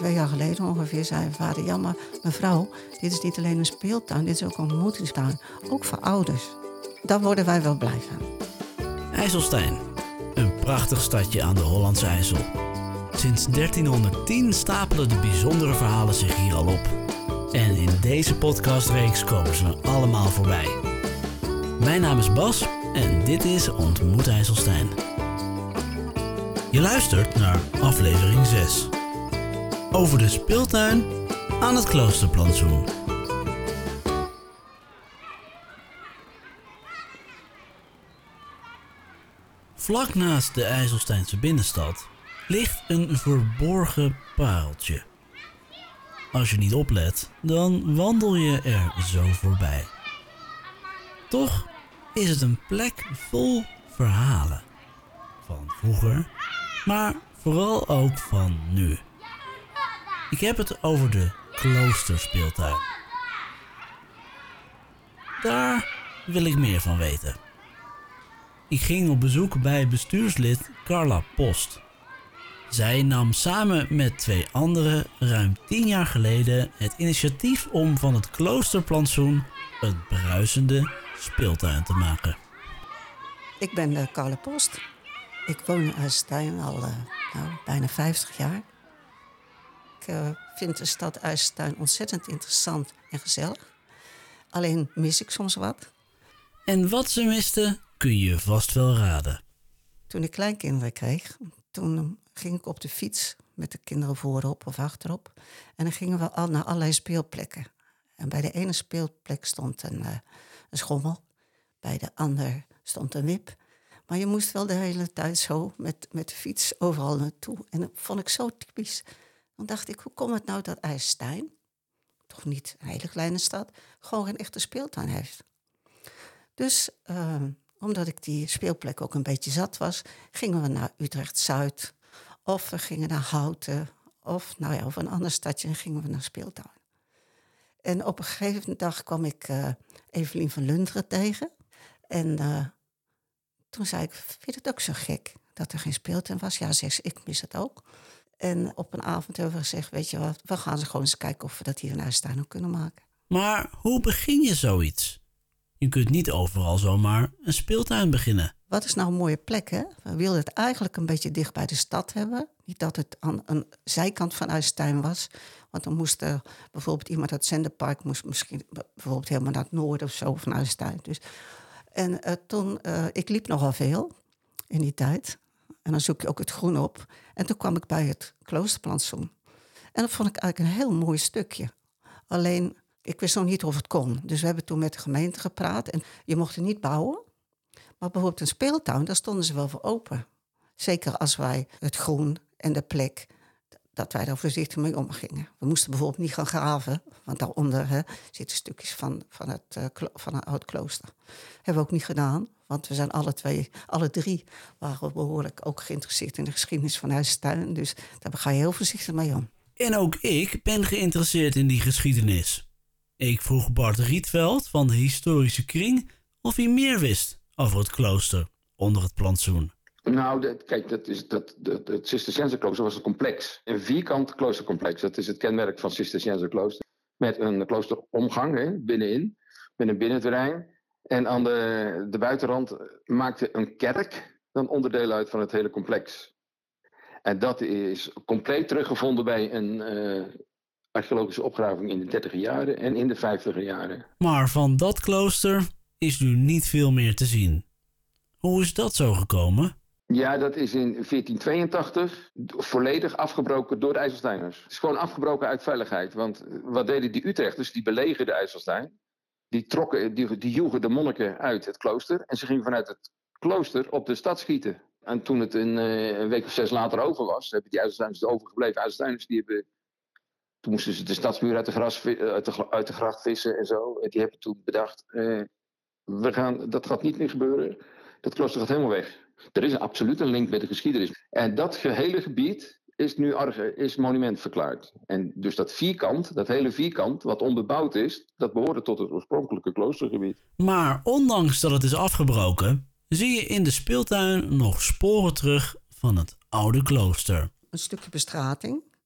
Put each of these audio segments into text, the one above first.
2 jaar geleden ongeveer zei mijn vader... ja, maar mevrouw, dit is niet alleen een speeltuin, dit is ook een ontmoetingstuin. Ook voor ouders. Daar worden wij wel blij van. IJsselstein, een prachtig stadje aan de Hollandse IJssel. Sinds 1310 stapelen de bijzondere verhalen zich hier al op. En in deze podcastreeks komen ze allemaal voorbij. Mijn naam is Bas en dit is Ontmoet IJsselstein. Je luistert naar aflevering 6. Over de speeltuin aan het Kloosterplantsoen. Vlak naast de IJsselsteinse binnenstad ligt een verborgen pareltje. Als je niet oplet, dan wandel je er zo voorbij. Toch is het een plek vol verhalen. Van vroeger, maar vooral ook van nu. Ik heb het over de kloosterspeeltuin. Daar wil ik meer van weten. Ik ging op bezoek bij bestuurslid Carla Post. Zij nam samen met 2 anderen ruim 10 jaar geleden het initiatief om van het kloosterplantsoen een bruisende speeltuin te maken. Ik ben Carla Post. Ik woon in IJsselstein al bijna 50 jaar. Ik vind de stad IJsselstein ontzettend interessant en gezellig. Alleen mis ik soms wat. En wat ze misten, kun je vast wel raden. Toen ik kleinkinderen kreeg, toen ging ik op de fiets met de kinderen voorop of achterop. En dan gingen we al naar allerlei speelplekken. En bij de ene speelplek stond een schommel. Bij de ander stond een wip. Maar je moest wel de hele tijd zo met de fiets overal naartoe. En dat vond ik zo typisch. Dan dacht ik, hoe komt het nou dat IJsselstein, toch niet een hele kleine stad, gewoon geen echte speeltuin heeft? Dus omdat ik die speelplek ook een beetje zat was, gingen we naar Utrecht-Zuid. Of we gingen naar Houten. Of een ander stadje en gingen we naar speeltuin. En op een gegeven dag kwam ik Evelien van Lunteren tegen. En toen zei ik, vind je het ook zo gek dat er geen speeltuin was? Ja, zegt ze, ik mis het ook. En op een avond hebben we gezegd, weet je wat, we gaan gewoon eens kijken of we dat hier in IJsselstein ook kunnen maken. Maar hoe begin je zoiets? Je kunt niet overal zomaar een speeltuin beginnen. Wat is nou een mooie plek, hè? We wilden het eigenlijk een beetje dicht bij de stad hebben. Niet dat het aan een zijkant van IJsselstein was. Want dan moest bijvoorbeeld iemand uit het Zenderpark moest misschien bijvoorbeeld helemaal naar het noorden of zo van IJsselstein. Dus. En ik liep nogal veel in die tijd. En dan zoek je ook het groen op. En toen kwam ik bij het kloosterplantsoen. En dat vond ik eigenlijk een heel mooi stukje. Alleen, ik wist nog niet of het kon. Dus we hebben toen met de gemeente gepraat. En je mocht er niet bouwen. Maar bijvoorbeeld een speeltuin, daar stonden ze wel voor open. Zeker als wij het groen en de plek, dat wij daar voorzichtig mee omgingen. We moesten bijvoorbeeld niet gaan graven. Want daaronder zitten stukjes van een oud klooster. Hebben we ook niet gedaan. Want we zijn alle 3 waren we behoorlijk ook geïnteresseerd in de geschiedenis van IJsselstein. Dus daar ga je heel voorzichtig mee om. En ook ik ben geïnteresseerd in die geschiedenis. Ik vroeg Bart Rietveld van de historische kring of hij meer wist over het klooster onder het plantsoen. Nou, het Cisterciënserklooster was een complex. Een vierkant kloostercomplex. Dat is het kenmerk van Cisterciënserklooster. Met een kloosteromgang binnenin, met een binnenterrein. En aan de buitenrand maakte een kerk dan onderdeel uit van het hele complex. En dat is compleet teruggevonden bij een archeologische opgraving in de 30e jaren en in de 50e jaren. Maar van dat klooster is nu niet veel meer te zien. Hoe is dat zo gekomen? Ja, dat is in 1482 volledig afgebroken door de IJsselsteiners. Het is gewoon afgebroken uit veiligheid. Want wat deden die Utrechters? Die belegerden IJsselstein. Die joegen de monniken uit het klooster. En ze gingen vanuit het klooster op de stad schieten. En toen het een week of 6 later over was, hebben die IJsselsteiners, de overgebleven IJsselsteiners, toen moesten ze de stadsmuur uit de gracht vissen en zo. En die hebben toen bedacht, dat gaat niet meer gebeuren. Dat klooster gaat helemaal weg. Er is absoluut een link met de geschiedenis. En dat gehele gebied is monument verklaard. En dus dat hele vierkant, wat onbebouwd is, dat behoorde tot het oorspronkelijke kloostergebied. Maar ondanks dat het is afgebroken, zie je in de speeltuin nog sporen terug van het oude klooster. Een stukje bestrating,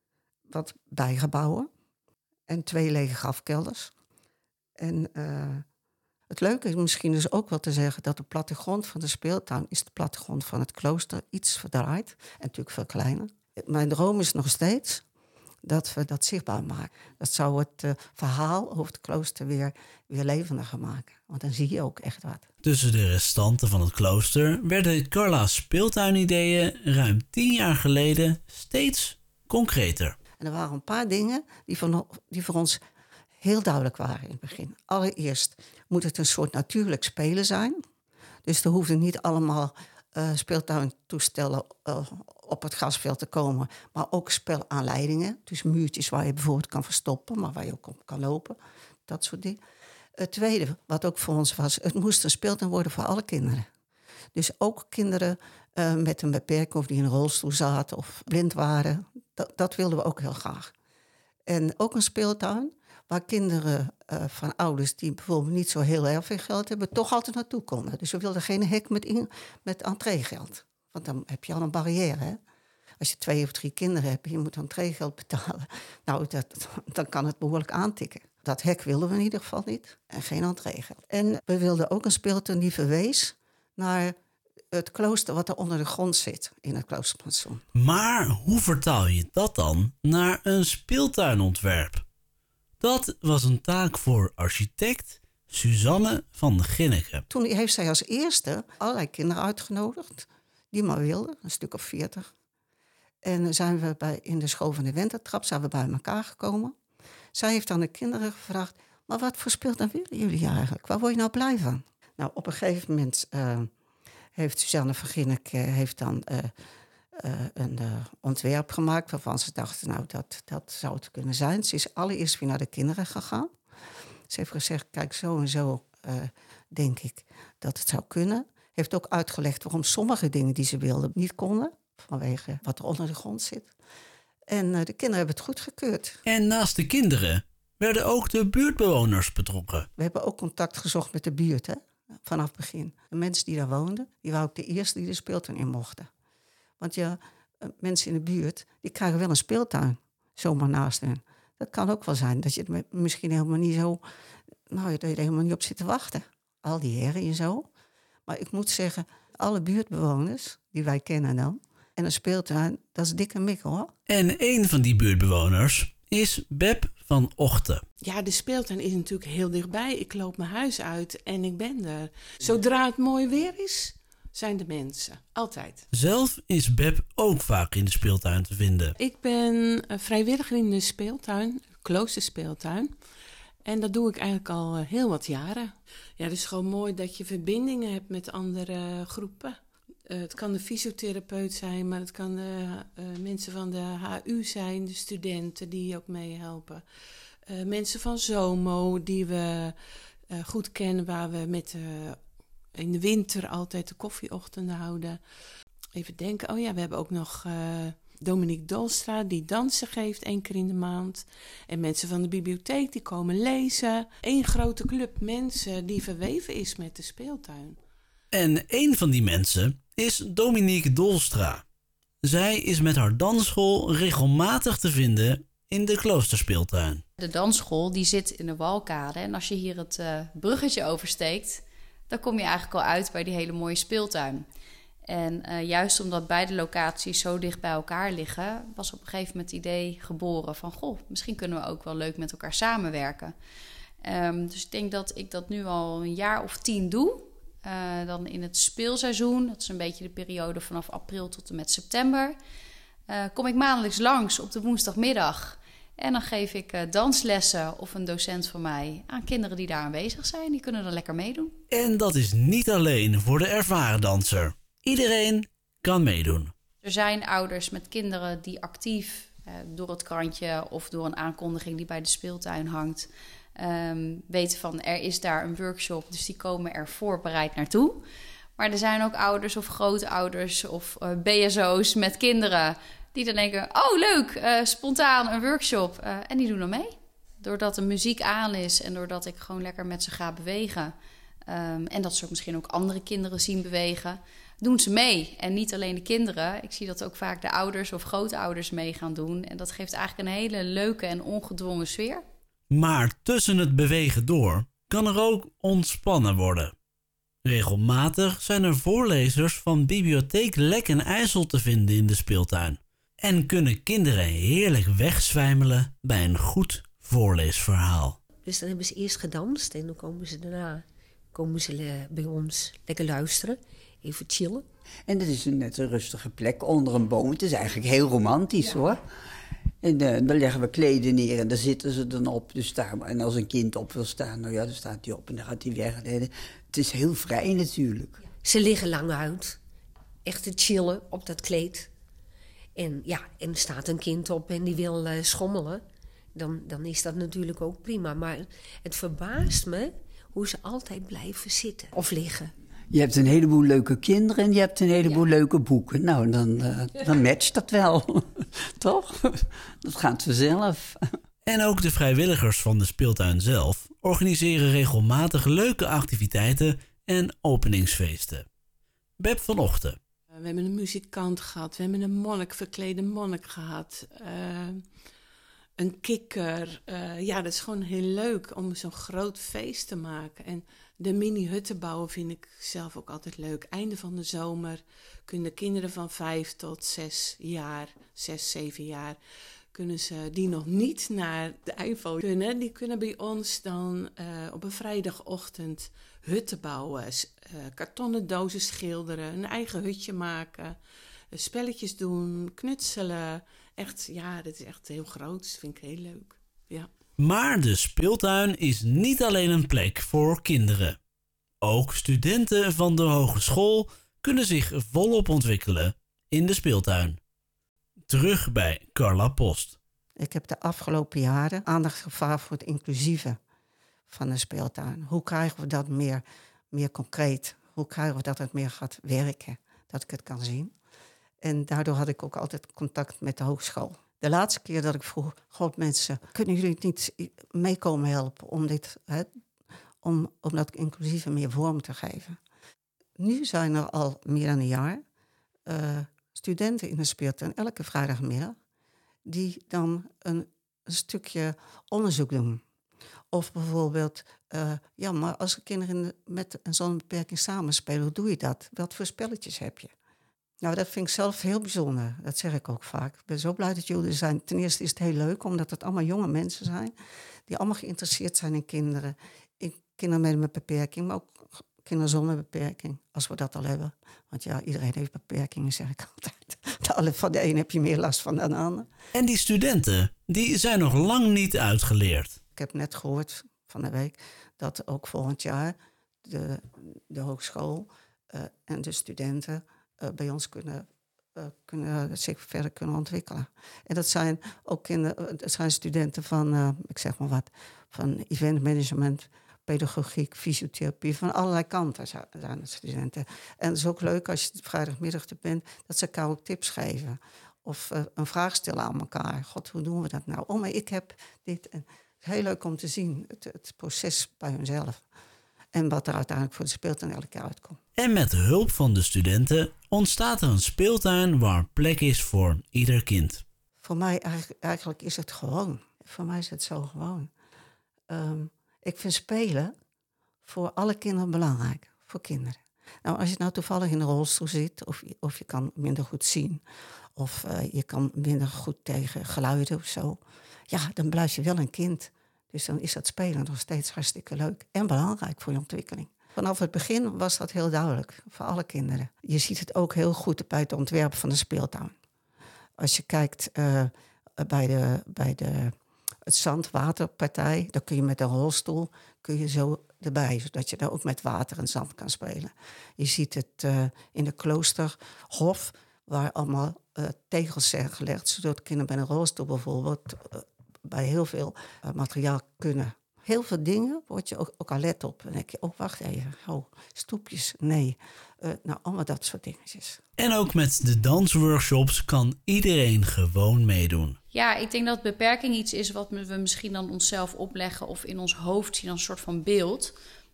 wat bijgebouwen en 2 lege grafkelders. En het leuke is misschien dus ook wel te zeggen dat de plattegrond van de speeltuin is de plattegrond van het klooster iets verdraaid. En natuurlijk veel kleiner. Mijn droom is nog steeds dat we dat zichtbaar maken. Dat zou het verhaal over het klooster weer levendiger maken. Want dan zie je ook echt wat. Tussen de restanten van het klooster werden Carla's speeltuinideeën ruim 10 jaar geleden steeds concreter. En er waren een paar dingen die voor ons heel duidelijk waren in het begin. Allereerst moet het een soort natuurlijk spelen zijn. Dus er hoefden niet allemaal speeltuintoestellen op het grasveld te komen. Maar ook spelaanleidingen. Dus muurtjes waar je bijvoorbeeld kan verstoppen, maar waar je ook op kan lopen. Dat soort dingen. Het tweede, wat ook voor ons was, het moest een speeltuin worden voor alle kinderen. Dus ook kinderen met een beperking of die in een rolstoel zaten of blind waren. Dat wilden we ook heel graag. En ook een speeltuin waar kinderen van ouders die bijvoorbeeld niet zo heel erg veel geld hebben, toch altijd naartoe konden. Dus we wilden geen hek met entreegeld. Want dan heb je al een barrière. Hè? Als je 2 of 3 kinderen hebt en je moet entreegeld betalen, nou, dan kan het behoorlijk aantikken. Dat hek wilden we in ieder geval niet. En geen entreegeld. En we wilden ook een speeltuin die verwees naar het klooster wat er onder de grond zit in het kloosterplantsoen. Maar hoe vertaal je dat dan naar een speeltuinontwerp? Dat was een taak voor architect Suzanne van Ginneken. Toen heeft zij als eerste allerlei kinderen uitgenodigd die maar wilden, een stuk of 40. En zijn we in de school van de Wentertrap zijn we bij elkaar gekomen. Zij heeft aan de kinderen gevraagd, maar wat voor speeltuin willen jullie eigenlijk? Waar word je nou blij van? Nou, op een gegeven moment heeft Suzanne van Ginneken een ontwerp gemaakt waarvan ze dachten, nou, dat zou het kunnen zijn. Ze is allereerst weer naar de kinderen gegaan. Ze heeft gezegd, kijk, zo en zo denk ik dat het zou kunnen. Heeft ook uitgelegd waarom sommige dingen die ze wilden niet konden, vanwege wat er onder de grond zit. En de kinderen hebben het goedgekeurd. En naast de kinderen werden ook de buurtbewoners betrokken. We hebben ook contact gezocht met de buurt, hè, vanaf het begin. De mensen die daar woonden, die waren ook de eerste die de speeltuin in mochten. Want ja, mensen in de buurt, die krijgen wel een speeltuin zomaar naast hen. Dat kan ook wel zijn dat je het misschien helemaal niet zo, nou, dat je er helemaal niet op zit te wachten. Al die herrie en zo. Maar ik moet zeggen, alle buurtbewoners die wij kennen dan, en een speeltuin, dat is dikke mikkel, hoor. En een van die buurtbewoners is Beb van Ochten. Ja, de speeltuin is natuurlijk heel dichtbij. Ik loop mijn huis uit en ik ben er. Zodra het mooi weer is, zijn de mensen. Altijd. Zelf is Beb ook vaak in de speeltuin te vinden. Ik ben vrijwilliger in de speeltuin, kloosterspeeltuin. En dat doe ik eigenlijk al heel wat jaren. Ja, het is gewoon mooi dat je verbindingen hebt met andere groepen. Het kan de fysiotherapeut zijn, maar het kan de mensen van de HU zijn, de studenten die ook meehelpen. Mensen van ZOMO die we goed kennen, waar we in de winter altijd de koffieochtenden houden. Even denken, oh ja, we hebben ook nog Dominique Dolstra die dansen geeft 1 keer in de maand. En mensen van de bibliotheek die komen lezen. 1 grote club mensen die verweven is met de speeltuin. En een van die mensen is Dominique Dolstra. Zij is met haar dansschool regelmatig te vinden in de kloosterspeeltuin. De dansschool die zit in de Walkade. En als je hier het bruggetje oversteekt, dan kom je eigenlijk al uit bij die hele mooie speeltuin. En juist omdat beide locaties zo dicht bij elkaar liggen, was op een gegeven moment het idee geboren van, goh, misschien kunnen we ook wel leuk met elkaar samenwerken. Dus ik denk dat ik dat nu al een jaar of 10 doe. Dan in het speelseizoen, dat is een beetje de periode vanaf april tot en met september, kom ik maandelijks langs op de woensdagmiddag. En dan geef ik danslessen of een docent van mij aan kinderen die daar aanwezig zijn. Die kunnen dan lekker meedoen. En dat is niet alleen voor de ervaren danser. Iedereen kan meedoen. Er zijn ouders met kinderen die actief door het krantje of door een aankondiging die bij de speeltuin hangt, weten van er is daar een workshop, dus die komen er voorbereid naartoe. Maar er zijn ook ouders of grootouders of BSO's met kinderen die dan denken, oh leuk, spontaan een workshop. En die doen dan mee. Doordat de muziek aan is en doordat ik gewoon lekker met ze ga bewegen. En dat ze ook misschien ook andere kinderen zien bewegen. doen ze mee. En niet alleen de kinderen. Ik zie dat ook vaak de ouders of grootouders mee gaan doen. En dat geeft eigenlijk een hele leuke en ongedwongen sfeer. Maar tussen het bewegen door kan er ook ontspannen worden. Regelmatig zijn er voorlezers van Bibliotheek Lek en IJssel te vinden in de speeltuin. En kunnen kinderen heerlijk wegzwijmelen bij een goed voorleesverhaal. Dus dan hebben ze eerst gedanst en dan komen ze daarna bij ons lekker luisteren, even chillen. En dat is net een rustige plek onder een boom. Het is eigenlijk heel romantisch hoor. En dan leggen we kleden neer en daar zitten ze dan op. Dus daar, en als een kind op wil staan, nou ja, dan staat hij op en dan gaat hij weg. Het is heel vrij natuurlijk. Ze liggen lang uit, echt te chillen op dat kleed. En ja, en er staat een kind op en die wil schommelen. Dan is dat natuurlijk ook prima. Maar het verbaast me hoe ze altijd blijven zitten of liggen. Je hebt een heleboel leuke kinderen en je hebt een heleboel leuke boeken. Nou, dan matcht dat wel. Toch? Dat gaat vanzelf. En ook de vrijwilligers van de speeltuin zelf organiseren regelmatig leuke activiteiten en openingsfeesten. Beb van Ochten. We hebben een muzikant gehad, we hebben een verklede monnik gehad. Een kikker. Ja, dat is gewoon heel leuk om zo'n groot feest te maken. En de mini-hutten bouwen vind ik zelf ook altijd leuk. Einde van de zomer kunnen kinderen van 5 tot 6 jaar, 6, 7 jaar... kunnen ze die nog niet naar de Eifel kunnen. Die kunnen bij ons dan op een vrijdagochtend hutten bouwen. Kartonnen dozen schilderen, een eigen hutje maken. Spelletjes doen, knutselen. Echt, ja, dat is echt heel groot. Dat vind ik heel leuk. Ja. Maar de speeltuin is niet alleen een plek voor kinderen. Ook studenten van de hogeschool kunnen zich volop ontwikkelen in de speeltuin. Terug bij Carla Post. Ik heb de afgelopen jaren aandacht gevraagd voor het inclusieve van de speeltuin. Hoe krijgen we dat meer concreet? Hoe krijgen we dat het meer gaat werken? Dat ik het kan zien. En daardoor had ik ook altijd contact met de hogeschool. De laatste keer dat ik vroeg, god mensen, kunnen jullie niet meekomen helpen om dat inclusieve meer vorm te geven? Nu zijn er al meer dan een jaar studenten in de speeltuin, elke vrijdagmiddag, die dan een stukje onderzoek doen. Of bijvoorbeeld, maar als kinderen met een zo'n beperking samenspelen, hoe doe je dat? Wat voor spelletjes heb je? Nou, dat vind ik zelf heel bijzonder. Dat zeg ik ook vaak. Ik ben zo blij dat jullie er zijn. Ten eerste is het heel leuk, omdat het allemaal jonge mensen zijn, die allemaal geïnteresseerd zijn in kinderen. In kinderen met een beperking, maar ook kinderen zonder beperking, als we dat al hebben. Want ja, iedereen heeft beperkingen, zeg ik altijd. Van de een heb je meer last van dan de ander. En die studenten, die zijn nog lang niet uitgeleerd. Ik heb net gehoord van de week dat ook volgend jaar de hogeschool en de studenten bij ons kunnen zich verder kunnen ontwikkelen. En dat zijn ook kinderen, dat zijn studenten van, ik zeg maar wat, van eventmanagement, pedagogiek, fysiotherapie, van allerlei kanten zijn het studenten. En het is ook leuk als je vrijdagmiddag er bent, dat ze elkaar ook tips geven. Of een vraag stellen aan elkaar. God, hoe doen we dat nou? Oh, maar ik heb dit. En het is heel leuk om te zien, het proces bij hunzelf. En wat er uiteindelijk voor de speeltuin elke keer uitkomt. En met hulp van de studenten ontstaat er een speeltuin waar plek is voor ieder kind. Voor mij eigenlijk is het gewoon. Voor mij is het zo gewoon. Ik vind spelen voor alle kinderen belangrijk. Voor kinderen. Nou, als je nou toevallig in een rolstoel zit, of je kan minder goed zien, of je kan minder goed tegen geluiden of zo, ja, dan blijf je wel een kind. Dus dan is dat spelen nog steeds hartstikke leuk en belangrijk voor je ontwikkeling. Vanaf het begin was dat heel duidelijk voor alle kinderen. Je ziet het ook heel goed bij het ontwerpen van de speeltuin. Als je kijkt bij het zandwaterpartij, dan kun je met een rolstoel zo erbij, zodat je daar ook met water en zand kan spelen. Je ziet het in de kloosterhof, waar allemaal tegels zijn gelegd, zodat kinderen met een rolstoel bijvoorbeeld bij heel veel materiaal kunnen. Heel veel dingen word je ook al let op. Dan denk je, wacht even, stoepjes, nee. Nou, allemaal dat soort dingetjes. En ook met de dansworkshops kan iedereen gewoon meedoen. Ja, ik denk dat beperking iets is wat we misschien dan onszelf opleggen of in ons hoofd zien als een soort van beeld.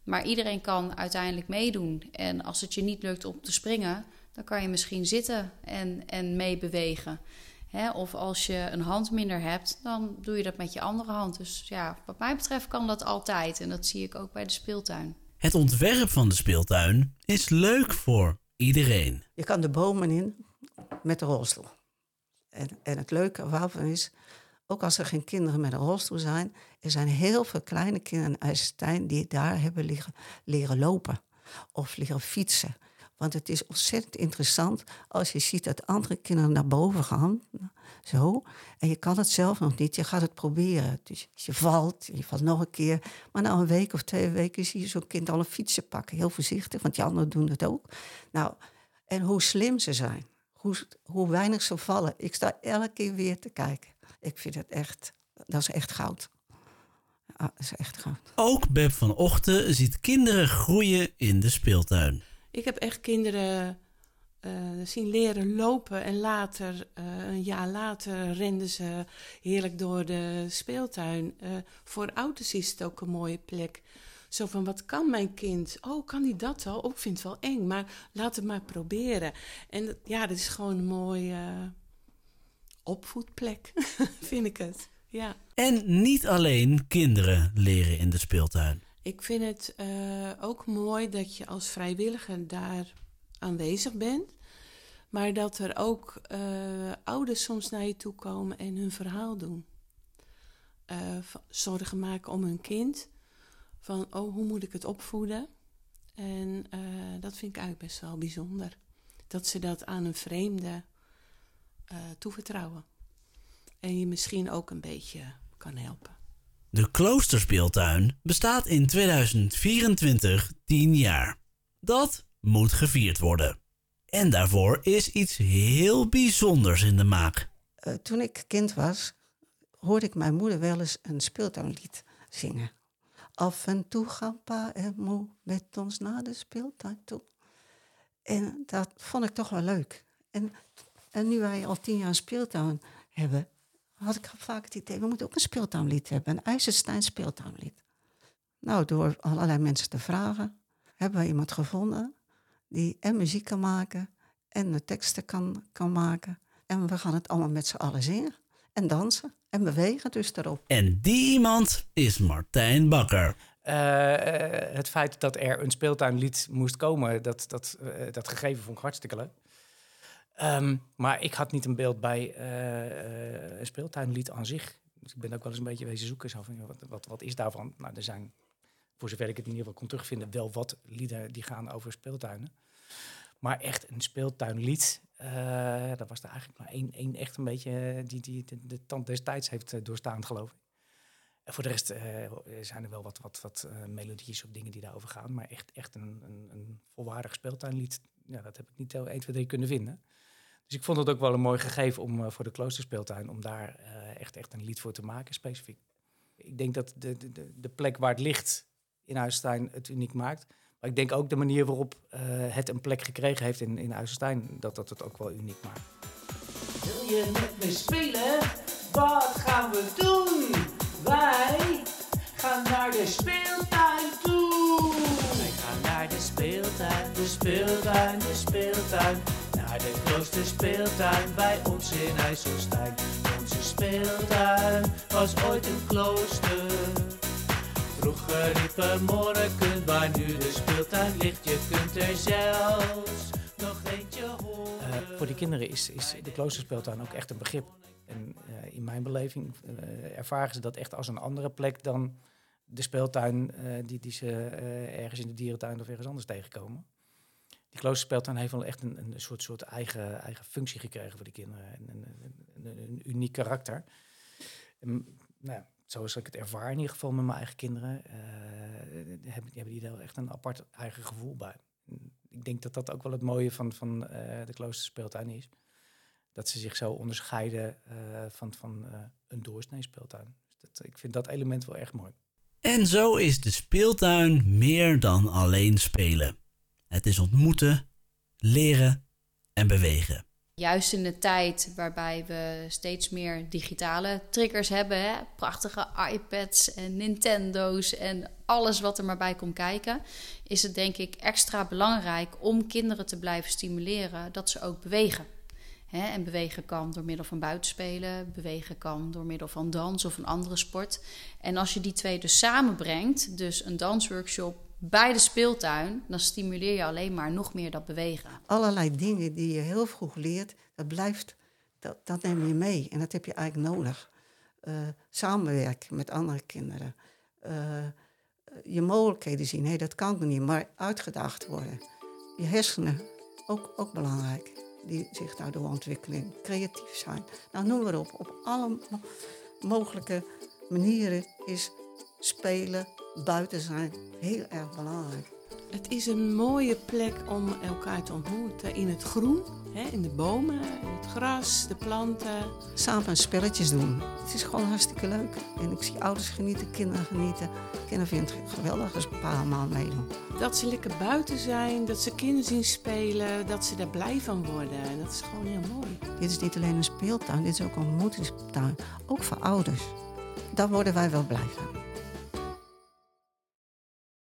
Maar iedereen kan uiteindelijk meedoen. En als het je niet lukt om te springen, dan kan je misschien zitten en meebewegen. Of als je een hand minder hebt, dan doe je dat met je andere hand. Dus ja, wat mij betreft kan dat altijd. En dat zie ik ook bij de speeltuin. Het ontwerp van de speeltuin is leuk voor iedereen. Je kan de bomen in met de rolstoel. En het leuke waarvan is, ook als er geen kinderen met een rolstoel zijn, er zijn heel veel kleine kinderen in IJsselstein die daar hebben leren lopen of leren fietsen. Want het is ontzettend interessant als je ziet dat andere kinderen naar boven gaan. Zo. En je kan het zelf nog niet. Je gaat het proberen. Dus je valt nog een keer. Maar na een week of 2 weken zie je zo'n kind al een fietsje pakken. Heel voorzichtig, want die anderen doen het ook. Nou, en hoe slim ze zijn. Hoe weinig ze vallen. Ik sta elke keer weer te kijken. Ik vind het echt, dat is echt goud. Ja, dat is echt goud. Ook Beb van Ochten ziet kinderen groeien in de speeltuin. Ik heb echt kinderen zien leren lopen en later, een jaar later, renden ze heerlijk door de speeltuin. Voor ouders is het ook een mooie plek. Zo van, wat kan mijn kind? Oh, kan die dat al? Oh, ik vind het wel eng, maar laat het maar proberen. En ja, dat is gewoon een mooie opvoedplek, vind ik het. Ja. En niet alleen kinderen leren in de speeltuin. Ik vind het ook mooi dat je als vrijwilliger daar aanwezig bent. Maar dat er ook ouders soms naar je toe komen en hun verhaal doen. Zorgen maken om hun kind. Van, oh, hoe moet ik het opvoeden? En dat vind ik eigenlijk best wel bijzonder. Dat ze dat aan een vreemde toevertrouwen. En je misschien ook een beetje kan helpen. De Kloosterspeeltuin bestaat in 2024 10 jaar. Dat moet gevierd worden. En daarvoor is iets heel bijzonders in de maak. Toen ik kind was, hoorde ik mijn moeder wel eens een speeltuinlied zingen. Af en toe gaan pa en moe met ons naar de speeltuin toe. En dat vond ik toch wel leuk. En nu wij al 10 jaar een speeltuin hebben, had ik vaak het idee, we moeten ook een speeltuinlied hebben. Een IJsselstein speeltuinlied. Nou, door allerlei mensen te vragen, hebben we iemand gevonden die en muziek kan maken en de teksten kan maken. En we gaan het allemaal met z'n allen zingen en dansen en bewegen dus erop. En die iemand is Martijn Bakker. Het feit dat er een speeltuinlied moest komen, dat gegeven vond ik hartstikke leuk. Maar ik had niet een beeld bij een speeltuinlied aan zich. Dus ik ben ook wel eens een beetje wezen zoeken. Zo van, wat is daarvan? Nou, er zijn, voor zover ik het in ieder geval kon terugvinden, wel wat lieden die gaan over speeltuinen. Maar echt een speeltuinlied, dat was er eigenlijk maar één echt een beetje die de tand des tijds heeft doorstaan, geloof ik. En voor de rest zijn er wel wat melodies of dingen die daarover gaan. Maar echt een volwaardig speeltuinlied, ja, dat heb ik niet 1, 2, 3 kunnen vinden. Dus ik vond het ook wel een mooi gegeven om voor de Kloosterspeeltuin, om daar echt een lied voor te maken, specifiek. Ik denk dat de plek waar het ligt in IJsselstein het uniek maakt. Maar ik denk ook de manier waarop het een plek gekregen heeft in IJsselstein, dat het ook wel uniek maakt. Wil je met me spelen? Wat gaan we doen? Wij gaan naar de speeltuin toe. Wij gaan naar de speeltuin, de speeltuin, de speeltuin. Naar de Kloosterspeeltuin bij ons in IJsselstein. Onze speeltuin was ooit een klooster. Vroeger liepen monniken waar nu de speeltuin ligt. Je kunt er zelfs nog eentje horen. Voor die kinderen is de Kloosterspeeltuin ook echt een begrip. En in mijn beleving ervaren ze dat echt als een andere plek dan de speeltuin die ze ergens in de dierentuin of ergens anders tegenkomen. Die Kloosterspeeltuin heeft wel echt een soort eigen functie gekregen voor die kinderen. Een uniek karakter. En, nou ja, zoals ik het ervaar in ieder geval met mijn eigen kinderen, hebben die er echt een apart eigen gevoel bij. Ik denk dat dat ook wel het mooie van de Kloosterspeeltuin is. Dat ze zich zo onderscheiden van een doorsnee speeltuin. Dus ik vind dat element wel echt mooi. En zo is de speeltuin meer dan alleen spelen. Het is ontmoeten, leren en bewegen. Juist in de tijd waarbij we steeds meer digitale triggers hebben. Hè? Prachtige iPads en Nintendo's en alles wat er maar bij komt kijken. Is het denk ik extra belangrijk om kinderen te blijven stimuleren dat ze ook bewegen. En bewegen kan door middel van buitenspelen. Bewegen kan door middel van dans of een andere sport. En als je die twee dus samenbrengt, dus een dansworkshop bij de speeltuin, dan stimuleer je alleen maar nog meer dat bewegen. Allerlei dingen die je heel vroeg leert, dat neem je mee. En dat heb je eigenlijk nodig. Samenwerken met andere kinderen. Je mogelijkheden zien. Nee, dat kan nog niet, maar uitgedaagd worden. Je hersenen, ook belangrijk. Die zich daardoor ontwikkelen. Creatief zijn. Nou, noem maar op alle mogelijke manieren is spelen, buiten zijn heel erg belangrijk. Het is een mooie plek om elkaar te ontmoeten in het groen, in de bomen, in het gras, de planten. Samen spelletjes doen. Het is gewoon hartstikke leuk. En ik zie ouders genieten, kinderen genieten. Kinderen vinden het geweldig als pa en ma meedoen. Dat ze lekker buiten zijn, dat ze kinderen zien spelen, dat ze daar blij van worden. En dat is gewoon heel mooi. Dit is niet alleen een speeltuin, dit is ook een ontmoetingstuin. Ook voor ouders. Daar worden wij wel blij van.